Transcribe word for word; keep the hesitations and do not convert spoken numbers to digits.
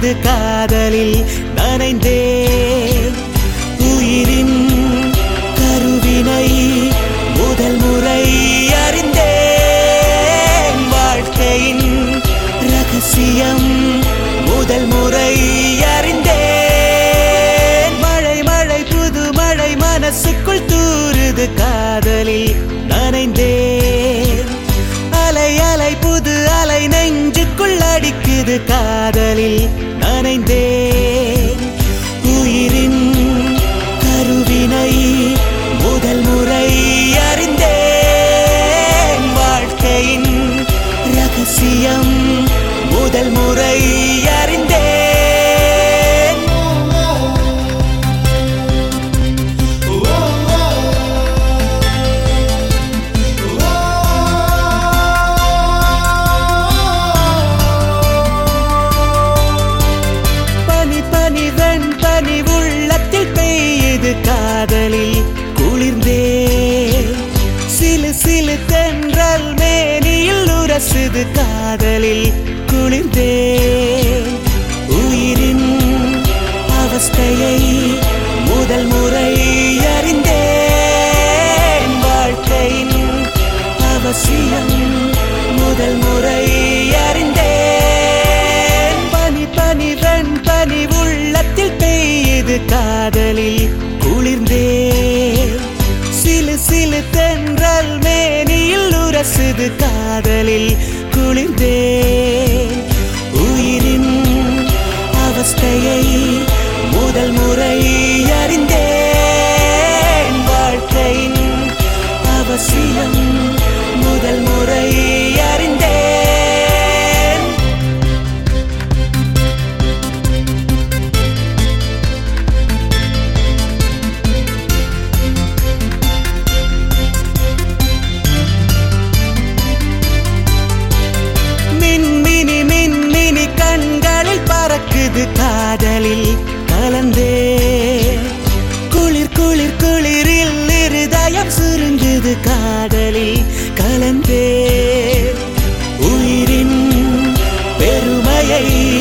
தூறுது காதலில் நனைந்தேன் உயிரின் கருவினை முதல் முறை அறிந்தேன் வாழ்க்கையின் ரகசியம் முதல் முறை அறிந்தேன் மழை மழை புது மழை மனசுக்குள் தூறுது காதலில் நனைந்தேன் அலை அலை புது அலை நெஞ்சுக்குள் அடிக்குது காதலில் நனைந்தேன் உயிரின் கருவினை முதல் முறை அறிந்தேன் வாழ்க்கையின் ரகசியம் முதல் முறை அறிந்தேன் காதலில் குளிர்ந்தேன் சிலு சிலு தென்றல் மேனியில் உரசுது காதலில் குளிர்ந்தேன் உயிரின் அவஸ்தையை முதல் முறை அறிந்தேன் வாழ்க்கையின் அவசியம் முதல் முறை அறிந்தேன் பனி பனி வெண் பனி உள்ளத்தில் பெய்யுது காதலில் குளிர்ந்தேன் சிலு சிலு தென்றல் மேனியில் உரசுது காதலில் குளிர்ந்தேன் உயிரின் அவஸ்தையை முதல் முறை அறிந்தேன் வாழ்க்கையின் அவசியம் முதல் முறை அறிந்தேன் காதலில் கலந்தே குளிர் குளிர் குளிரில் இருதயம் சுருங்குது காதலில் கலந்தே உயிரின் பெருமையை